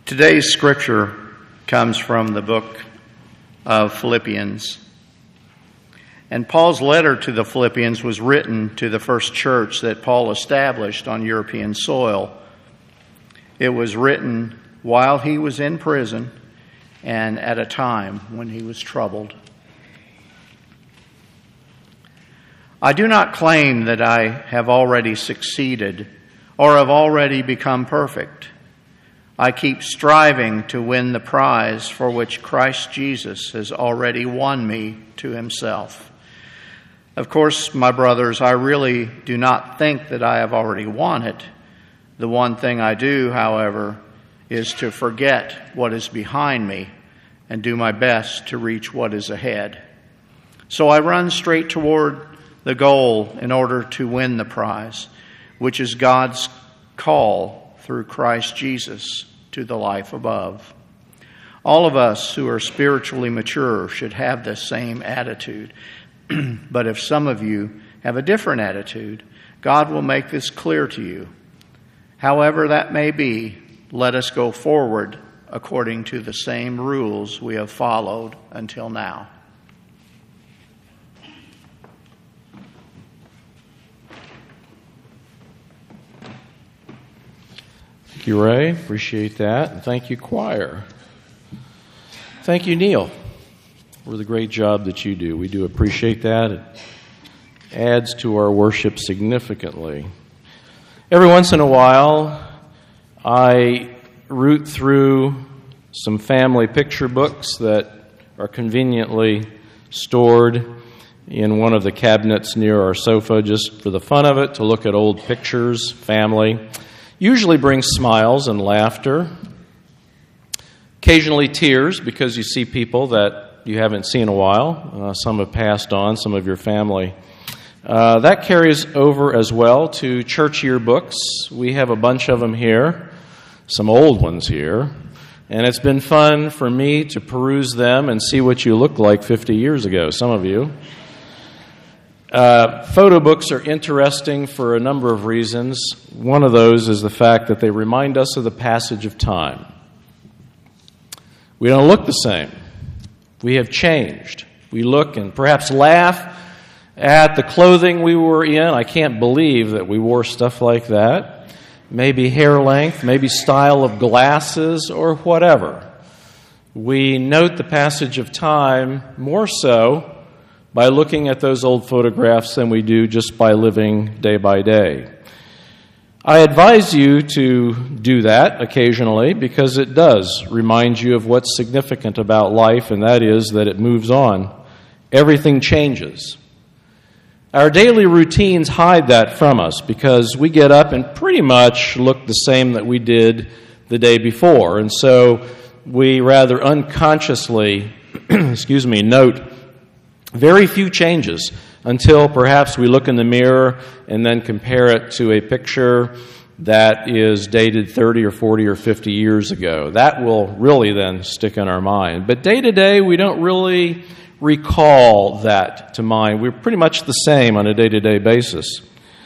Today's scripture comes from the book of Philippians. And Paul's letter to the Philippians was written to the first church that Paul established on European soil. It was written while he was in prison and at a time when he was troubled. I do not claim that I have already succeeded or have already become perfect. I keep striving to win the prize for which Christ Jesus has already won me to himself. Of course, my brothers, I really do not think that I have already won it. The one thing I do, however, is to forget what is behind me and do my best to reach what is ahead. So I run straight toward the goal in order to win the prize, which is God's call through Christ Jesus to the life above. All of us who are spiritually mature should have the same attitude. But if some of you have a different attitude, God will make this clear to you. However that may be, let us go forward according to the same rules we have followed until now. Thank you, Ray. Appreciate that. And thank you, choir. Thank you, Neil, for the great job that you do. We do appreciate that. It adds to our worship significantly. Every once in a while, I root through some family picture books that are conveniently stored in one of the cabinets near our sofa just for the fun of it, to look at old pictures, family. Usually brings smiles and laughter, occasionally tears because you see people that you haven't seen in a while. Some have passed on, some of your family. That carries over as well to church yearbooks. We have a bunch of them here, some old ones here, and it's been fun for me to peruse them and see what you looked like 50 years ago, some of you. Photo books are interesting for a number of reasons. One of those is the fact that they remind us of the passage of time. We don't look the same. We have changed. We look and perhaps laugh at the clothing we were in. I can't believe that we wore stuff like that. Maybe hair length, maybe style of glasses, or whatever. We note the passage of time more so by looking at those old photographs than we do just by living day by day. I advise you to do that occasionally because it does remind you of what's significant about life, and that is that it moves on. Everything changes. Our daily routines hide that from us because we get up and pretty much look the same that we did the day before, and so we rather unconsciously note very few changes until perhaps we look in the mirror and then compare it to a picture that is dated 30 or 40 or 50 years ago. That will really then stick in our mind. But day to day, we don't really recall that to mind. We're pretty much the same on a day-to-day basis.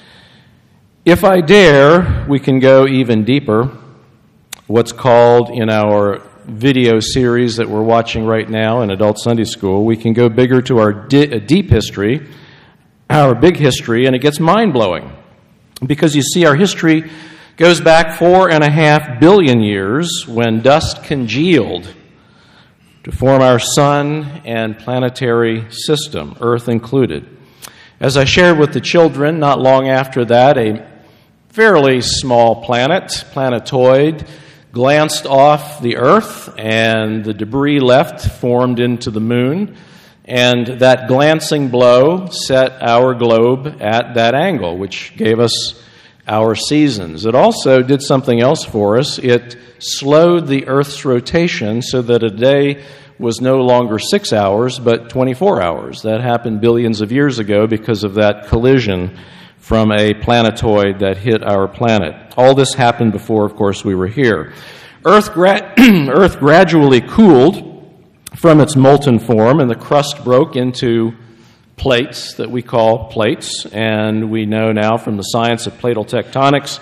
If I dare, we can go even deeper. What's called in our video series that we're watching right now in Adult Sunday School, we can go bigger to our deep history, our big history, and it gets mind-blowing. Because you see, our history goes back 4.5 billion years when dust congealed to form our sun and planetary system, Earth included. As I shared with the children, not long after that, a fairly small planetoid, glanced off the Earth, and the debris left formed into the moon, and that glancing blow set our globe at that angle, which gave us our seasons. It also did something else for us. It slowed the Earth's rotation so that a day was no longer 6 hours, but 24 hours. That happened billions of years ago because of that collision from a planetoid that hit our planet. All this happened before, of course, we were here. Earth gradually cooled from its molten form, and the crust broke into plates that we call plates. And we know now from the science of plate tectonics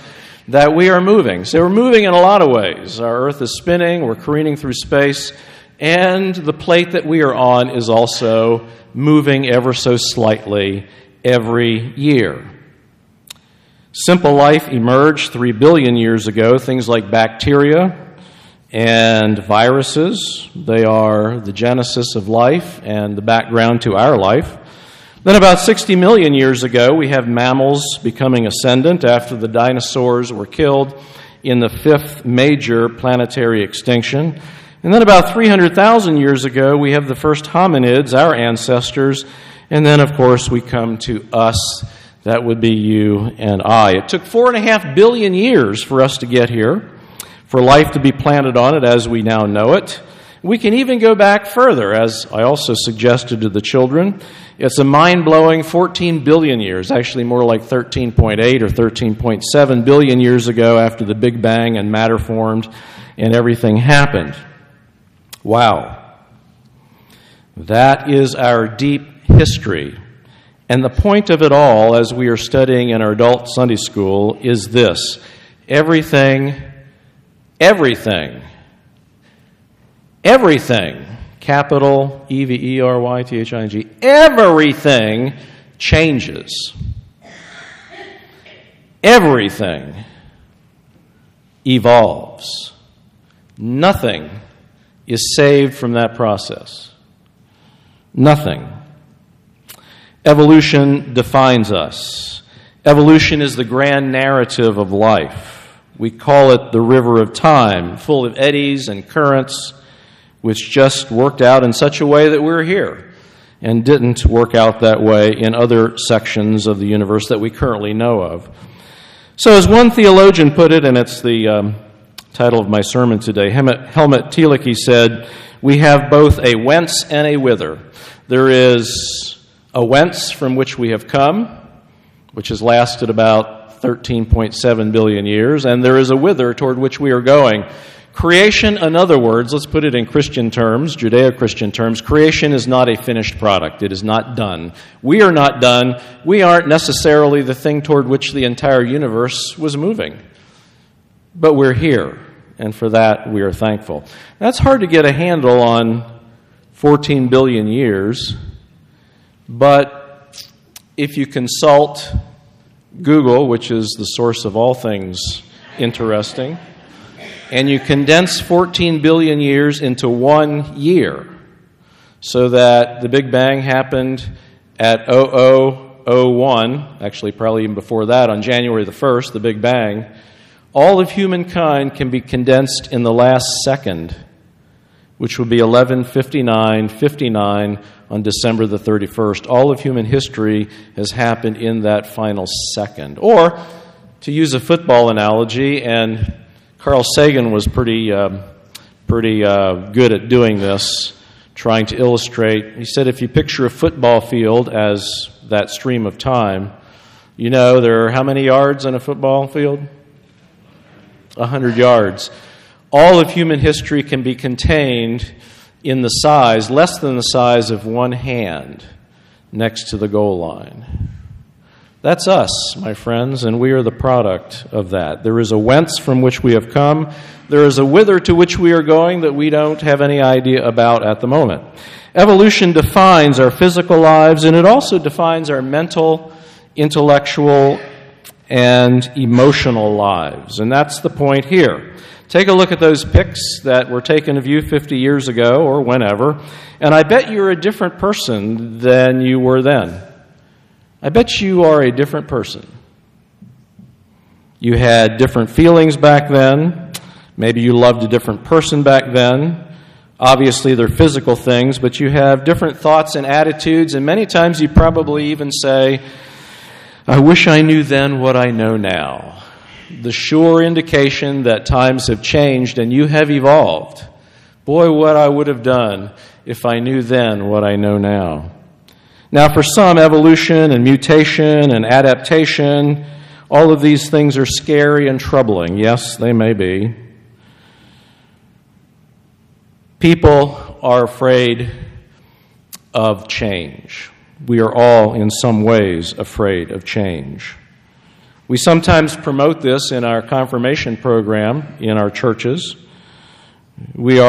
that we are moving. So we're moving in a lot of ways. Our Earth is spinning, we're careening through space, and the plate that we are on is also moving ever so slightly every year. Simple life emerged 3 billion years ago. Things like bacteria and viruses, they are the genesis of life and the background to our life. Then about 60 million years ago, we have mammals becoming ascendant after the dinosaurs were killed in the 5th major planetary extinction. And then about 300,000 years ago, we have the first hominids, our ancestors. And then, of course, we come to us. That would be you and I. It took 4.5 billion years for us to get here, for life to be planted on it as we now know it. We can even go back further, as I also suggested to the children. It's a mind-blowing 14 billion years, actually more like 13.8 or 13.7 billion years ago after the Big Bang and matter formed and everything happened. Wow. That is our deep history. And the point of it all, as we are studying in our adult Sunday school, is this. Everything, capital EVERYTHING, everything changes. Everything evolves. Nothing is saved from that process. Nothing. Evolution defines us. Evolution is the grand narrative of life. We call it the river of time, full of eddies and currents, which just worked out in such a way that we're here and didn't work out that way in other sections of the universe that we currently know of. So as one theologian put it, and it's the title of my sermon today, Helmut Thielicke said, we have both a whence and a whither. There is a whence from which we have come, which has lasted about 13.7 billion years, and there is a whither toward which we are going. Creation, in other words, let's put it in Christian terms, Judeo-Christian terms, creation is not a finished product. It is not done. We are not done. We aren't necessarily the thing toward which the entire universe was moving. But we're here, and for that we are thankful. That's hard to get a handle on 14 billion years, but if you consult Google, which is the source of all things interesting, and you condense 14 billion years into 1 year, so that the Big Bang happened at 0001, actually probably even before that, on January the 1st, the Big Bang, all of humankind can be condensed in the last second, which would be 11:59:59 on December the 31st. All of human history has happened in that final second. Or, to use a football analogy, and Carl Sagan was pretty good at doing this, trying to illustrate. He said if you picture a football field as that stream of time, you know there are how many yards in a football field? 100 yards. All of human history can be contained in the size, less than the size of one hand next to the goal line. That's us, my friends, and we are the product of that. There is a whence from which we have come. There is a whither to which we are going that we don't have any idea about at the moment. Evolution defines our physical lives, and it also defines our mental, intellectual, and emotional lives. And that's the point here. Take a look at those pics that were taken of you 50 years ago or whenever, and I bet you're a different person than you were then. I bet you are a different person. You had different feelings back then. Maybe you loved a different person back then. Obviously, they're physical things, but you have different thoughts and attitudes, and many times you probably even say, I wish I knew then what I know now. The sure indication that times have changed and you have evolved. Boy, what I would have done if I knew then what I know now. Now, for some, evolution and mutation and adaptation, all of these things are scary and troubling. Yes, they may be. People are afraid of change. We are all, in some ways, afraid of change. We sometimes promote this in our confirmation program in our churches. We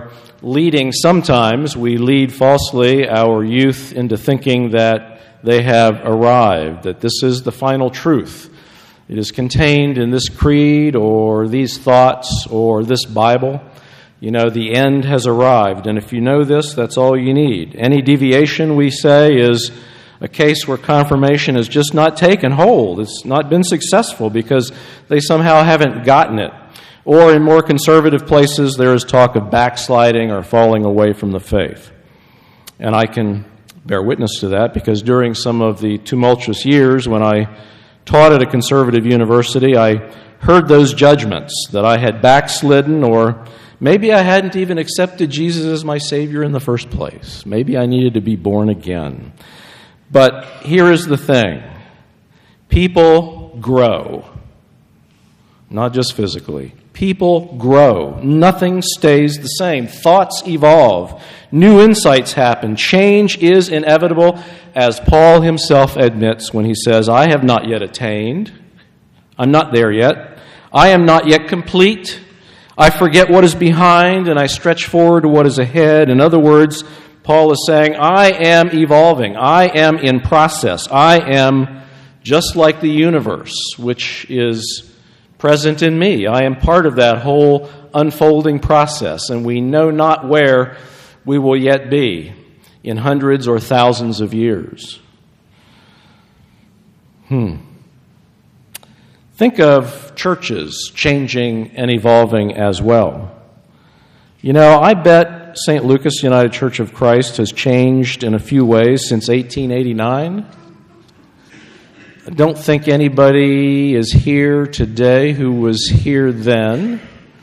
lead falsely our youth into thinking that they have arrived, that this is the final truth. It is contained in this creed or these thoughts or this Bible. The end has arrived, and if you know this, that's all you need. Any deviation, we say, is a case where confirmation has just not taken hold. It's not been successful because they somehow haven't gotten it. Or in more conservative places, there is talk of backsliding or falling away from the faith. And I can bear witness to that because during some of the tumultuous years when I taught at a conservative university, I heard those judgments that I had backslidden, or maybe I hadn't even accepted Jesus as my Savior in the first place. Maybe I needed to be born again. But here is the thing. People grow. Not just physically. People grow. Nothing stays the same. Thoughts evolve. New insights happen. Change is inevitable, as Paul himself admits when he says, I have not yet attained. I'm not there yet. I am not yet complete. I forget what is behind and I stretch forward to what is ahead. In other words, Paul is saying, I am evolving. I am in process. I am just like the universe, which is present in me. I am part of that whole unfolding process, and we know not where we will yet be in hundreds or thousands of years. Think of churches changing and evolving as well. I bet St. Lucas United Church of Christ has changed in a few ways since 1889. I don't think anybody is here today who was here then.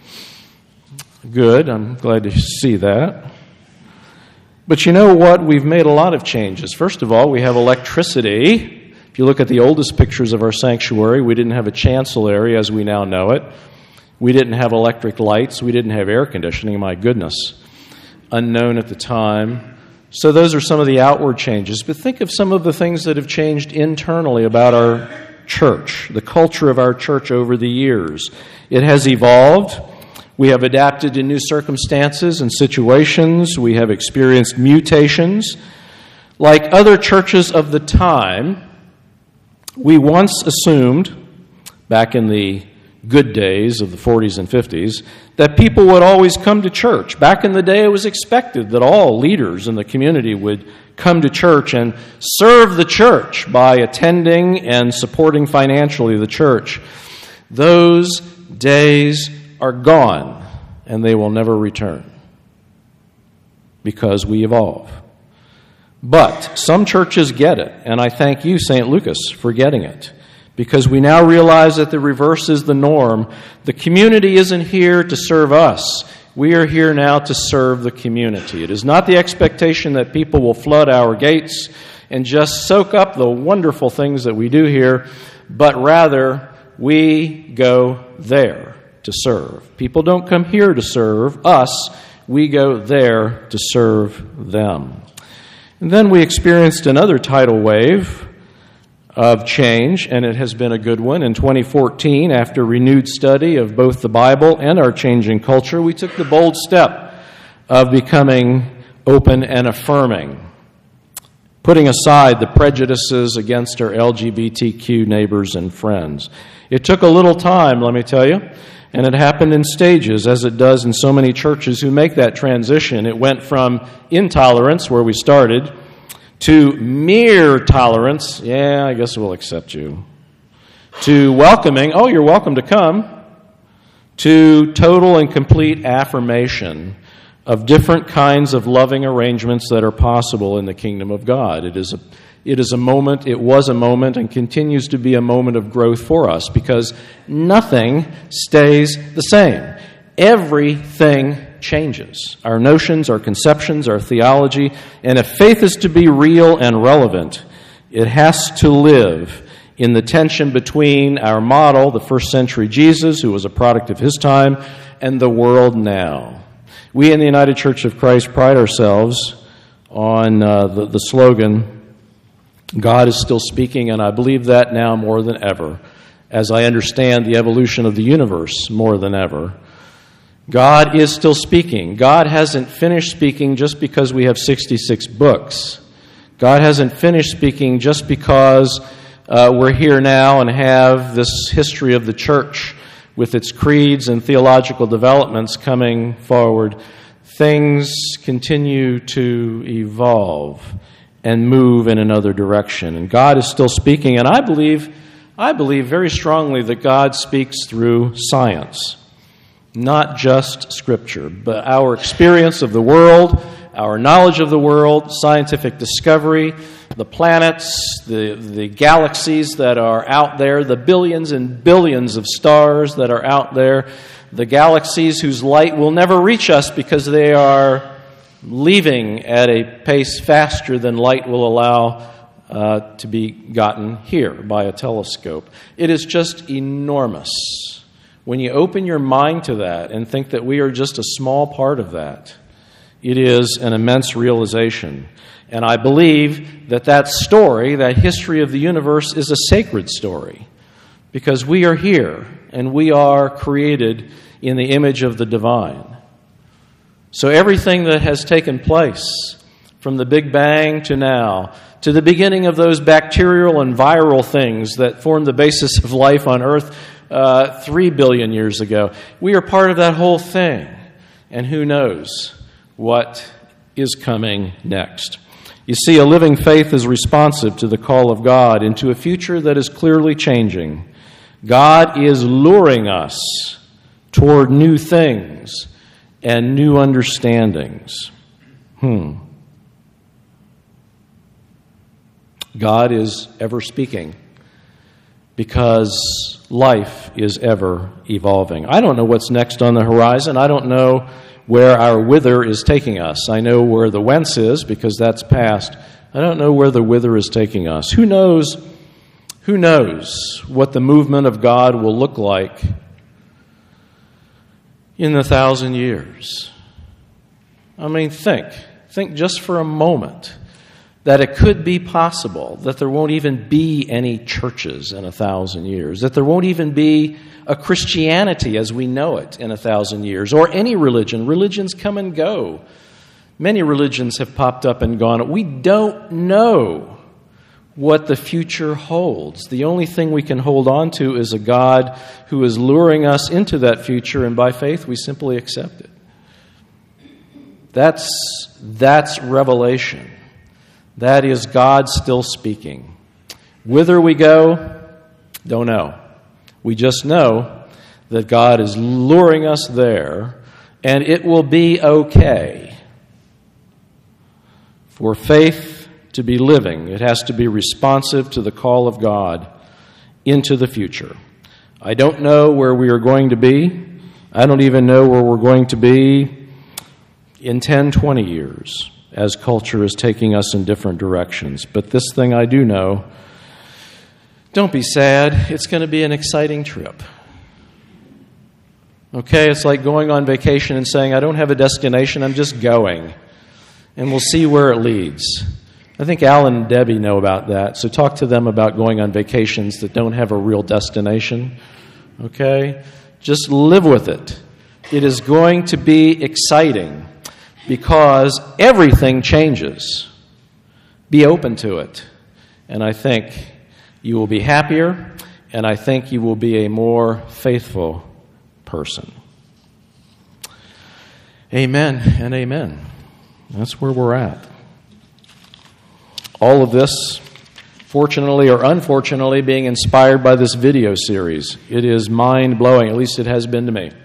Good, I'm glad to see that. But you know what? We've made a lot of changes. First of all, we have electricity. If you look at the oldest pictures of our sanctuary, we didn't have a chancellary as we now know it. We didn't have electric lights. We didn't have air conditioning, my goodness. Unknown at the time. So those are some of the outward changes. But think of some of the things that have changed internally about our church, the culture of our church over the years. It has evolved. We have adapted to new circumstances and situations. We have experienced mutations. Like other churches of the time, we once assumed, back in the good days of the 40s and 50s, that people would always come to church. Back in the day, it was expected that all leaders in the community would come to church and serve the church by attending and supporting financially the church. Those days are gone, and they will never return because we evolve. But some churches get it, and I thank you, St. Lucas, for getting it, because we now realize that the reverse is the norm. The community isn't here to serve us. We are here now to serve the community. It is not the expectation that people will flood our gates and just soak up the wonderful things that we do here, but rather we go there to serve. People don't come here to serve us. We go there to serve them. And then we experienced another tidal wave of change, and it has been a good one. In 2014, after renewed study of both the Bible and our changing culture, we took the bold step of becoming open and affirming, putting aside the prejudices against our LGBTQ neighbors and friends. It took a little time, let me tell you, and it happened in stages, as it does in so many churches who make that transition. It went from intolerance, where we started, to mere tolerance, yeah, I guess we'll accept you, to welcoming, oh, you're welcome to come, to total and complete affirmation of different kinds of loving arrangements that are possible in the kingdom of God. It is a moment, it was a moment, and continues to be a moment of growth for us, because nothing stays the same. Everything changes. Our notions, our conceptions, our theology, and if faith is to be real and relevant, it has to live in the tension between our model, the first century Jesus, who was a product of his time, and the world now. We in the United Church of Christ pride ourselves on the slogan, God is still speaking, and I believe that now more than ever. as I understand the evolution of the universe more than ever. God is still speaking. God hasn't finished speaking just because we have 66 books. God hasn't finished speaking just because we're here now and have this history of the church with its creeds and theological developments coming forward. Things continue to evolve and move in another direction. And God is still speaking, and I believe very strongly that God speaks through science, not just Scripture, but our experience of the world, our knowledge of the world, scientific discovery, the planets, the galaxies that are out there, the billions and billions of stars that are out there, the galaxies whose light will never reach us because they are leaving at a pace faster than light will allow to be gotten here by a telescope. It is just enormous. When you open your mind to that and think that we are just a small part of that, it is an immense realization. And I believe that story, that history of the universe, is a sacred story because we are here and we are created in the image of the divine. So everything that has taken place from the Big Bang to now, to the beginning of those bacterial and viral things that formed the basis of life on Earth 3 billion years ago, we are part of that whole thing. And who knows what is coming next. You see, a living faith is responsive to the call of God into a future that is clearly changing. God is luring us toward new things and new understandings. God is ever speaking because life is ever evolving. I don't know what's next on the horizon. I don't know where our whither is taking us. I know where the whence is because that's past. I don't know where the whither is taking us. Who knows what the movement of God will look like in 1,000 years? I mean, think just for a moment that it could be possible that there won't even be any churches in 1,000 years, that there won't even be a Christianity as we know it in 1,000 years, or any religion. Religions come and go. Many religions have popped up and gone. We don't know what the future holds. The only thing we can hold on to is a God who is luring us into that future, and by faith we simply accept it. That's revelation. That is God still speaking. Whither we go, don't know. We just know that God is luring us there, and it will be okay. For faith to be living, it has to be responsive to the call of God into the future. I don't know where we are going to be. I don't even know where we're going to be in 10, 20 years as culture is taking us in different directions. But this thing I do know, don't be sad. It's going to be an exciting trip. Okay, it's like going on vacation and saying, I don't have a destination, I'm just going. And we'll see where it leads. I think Alan and Debbie know about that. So talk to them about going on vacations that don't have a real destination. Okay? Just live with it. It is going to be exciting because everything changes. Be open to it. And I think you will be happier, and I think you will be a more faithful person. Amen and amen. That's where we're at. All of this, fortunately or unfortunately, being inspired by this video series. It is mind-blowing, at least it has been to me.